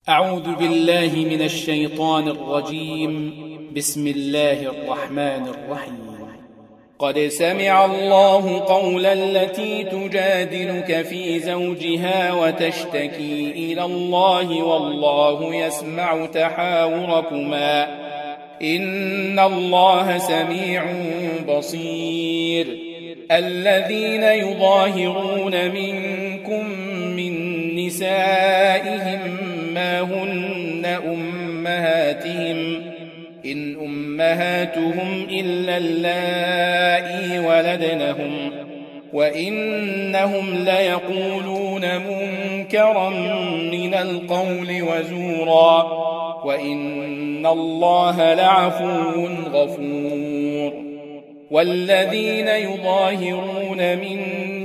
أعوذ بالله من الشيطان الرجيم. بسم الله الرحمن الرحيم. قد سمع الله قول التي تجادلك في زوجها وتشتكي إلى الله والله يسمع تحاوركما إن الله سميع بصير. الذين يظاهرون منكم من نسائهم ما هن أمهاتهم إن أمهاتهم إلا اللائي ولدنهم وإنهم ليقولون منكرا من القول وزورا وإن الله لعفو غفور. والذين يظاهرون من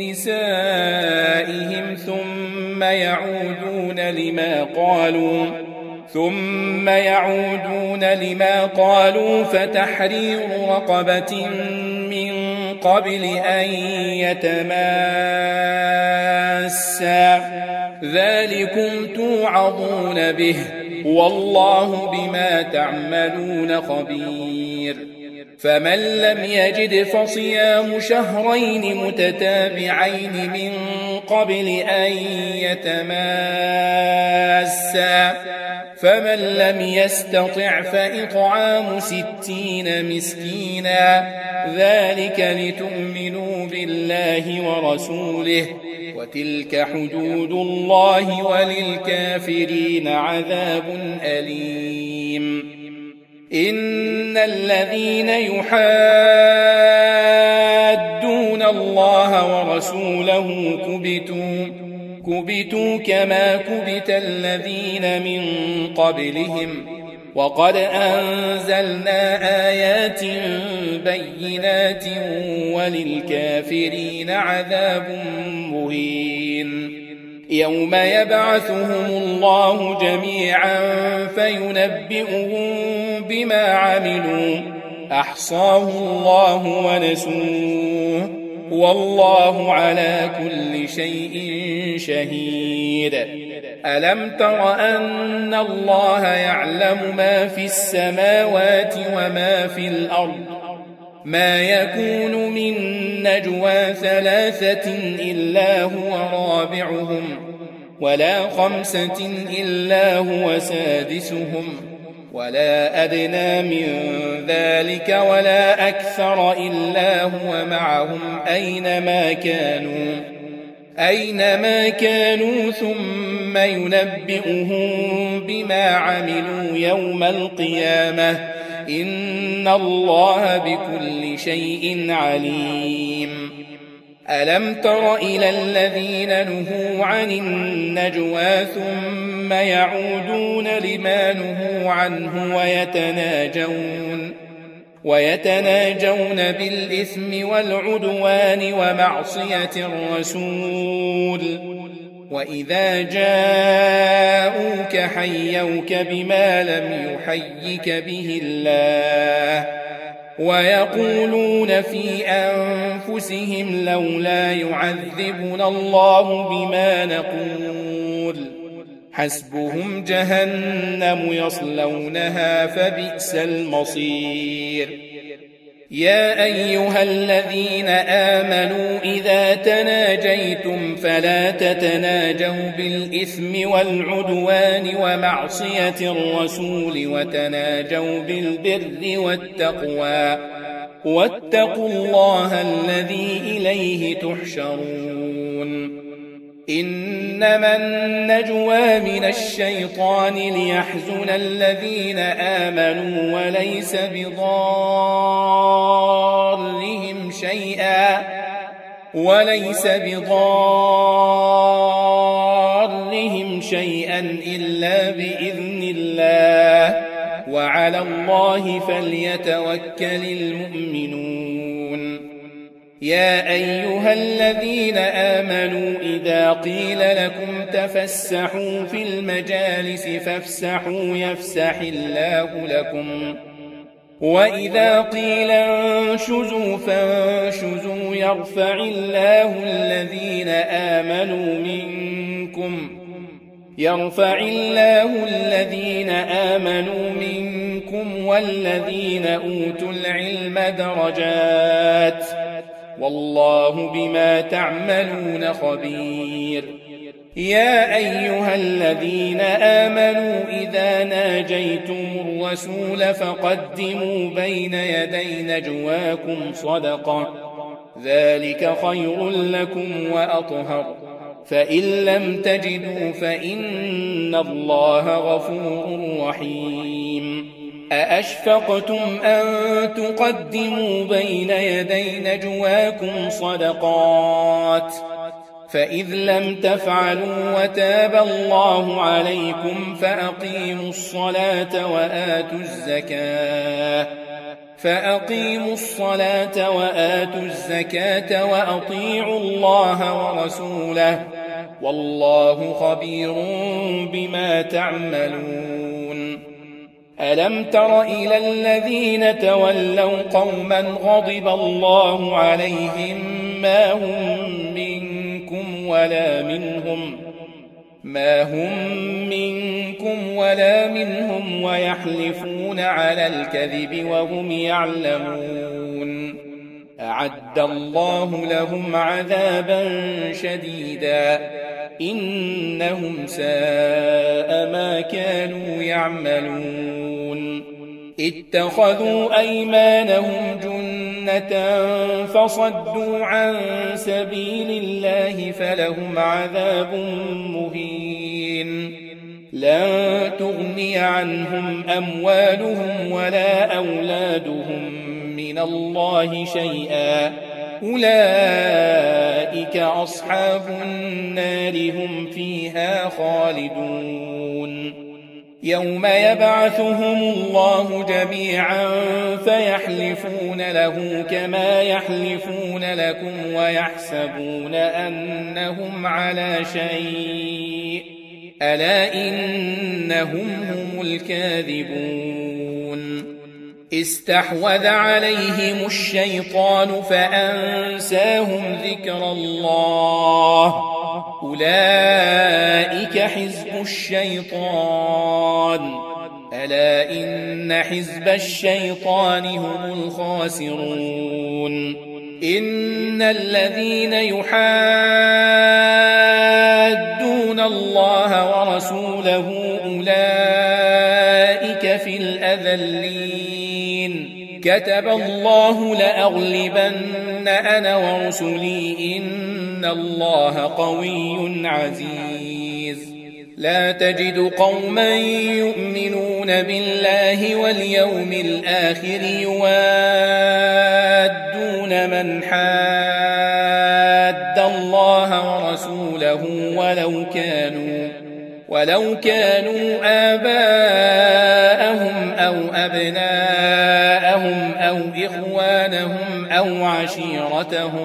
نسائهم ثم يعودون لما قالوا فتحرير رقبة من قبل أن يتماسا ذلكم توعظون به والله بما تعملون خبير. فمن لم يجد فصيام شهرين متتابعين من قبل أن يتماسا فمن لم يستطع فإطعام 60 مسكينا ذلك لتؤمنوا بالله ورسوله وتلك حدود الله وللكافرين عذاب أليم. إن الذين يحادون الله ورسوله كبتوا كما كبت الذين من قبلهم وقد أنزلنا آيات بينات وللكافرين عذاب مهين. يوم يبعثهم الله جميعا فينبئهم بما عملوا أحصاه الله ونسوه والله على كل شيء شهيد. ألم تر أن الله يعلم ما في السماوات وما في الأرض ما يكون من نجوى 3 إلا هو رابعهم ولا 5 إلا هو سادسهم ولا أدنى من ذلك ولا أكثر إلا هو معهم أينما كانوا ثم ينبئهم بما عملوا يوم القيامة إن الله بكل شيء عليم. ألم تر إلى الذين نهوا عن النجوى ثم يعودون لما نهوا عنه ويتناجون بالإثم والعدوان ومعصية الرسول وإذا جاءوك حيوك بما لم يحيك به الله ويقولون في أنفسهم لولا يعذبنا الله بما نقول حسبهم جهنم يصلونها فبئس المصير. يا أيها الذين آمنوا إذا تناجيتم فلا تتناجوا بالإثم والعدوان ومعصية الرسول وتناجوا بالبر والتقوى واتقوا الله الذي إليه تحشرون. إنما النجوى من الشيطان ليحزن الذين آمنوا وليس بضارهم شيئا إلا بإذن الله وعلى الله فليتوكل المؤمنون. يا أيها الذين آمنوا إذا قيل لكم تفسحوا في المجالس فافسحوا يفسح الله لكم وإذا قيل انشزوا فانشزوا يرفع الله الذين آمنوا منكم يرفع الله الذين آمنوا منكم والذين أوتوا العلم درجات والله بما تعملون خبير يا أيها الذين آمنوا إذا ناجيتم الرسول فقدموا بين يدي نجواكم صدقة ذلك خير لكم وأطهر فإن لم تجدوا فإن الله غفور رحيم أأشفقتم أن تقدموا بين يدي نجواكم صدقات فإذ لم تفعلوا وتاب الله عليكم فأقيموا الصلاة وآتوا الزكاة وأطيعوا الله ورسوله والله خبير بما تعملون ألم تر إلى الذين تولوا قوما غضب الله عليهم ما هم منكم ولا منهم ويحلفون على الكذب وهم يعلمون أعد الله لهم عذابا شديدا إنهم ساء ما كانوا يعملون اتخذوا أيمانهم جنة فصدوا عن سبيل الله فلهم عذاب مهين لن تغني عنهم أموالهم ولا أولادهم من الله شيئا أولئك أصحاب النار هم فيها خالدون يوم يبعثهم الله جميعا فيحلفون له كما يحلفون لكم ويحسبون أنهم على شيء ألا إنهم هم الكاذبون استحوذ عليهم الشيطان فأنساهم ذكر الله أولئك حزب الشيطان ألا إن حزب الشيطان هم الخاسرون إن الذين يحادون الله ورسوله أولئك في الأذلين كتب الله لأغلبن أنا ورسلي إن الله قوي عزيز لا تجد قوما يؤمنون بالله واليوم الآخر يوادون من حاد الله ورسوله ولو كانوا آباءهم أو أبناءهم أو إخوانهم أو عشيرتهم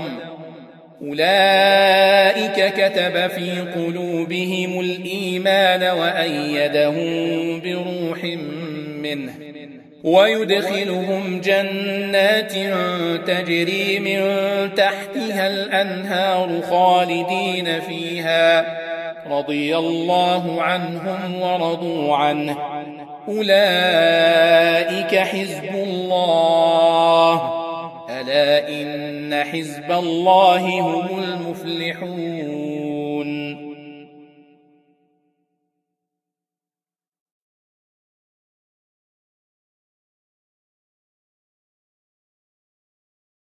أولئك كتب في قلوبهم الإيمان وأيدهم بروح منه ويدخلهم جنات تجري من تحتها الأنهار خالدين فيها رضي الله عنهم ورضوا عنه أولئك حزب الله ألا إن حزب الله هم المفلحون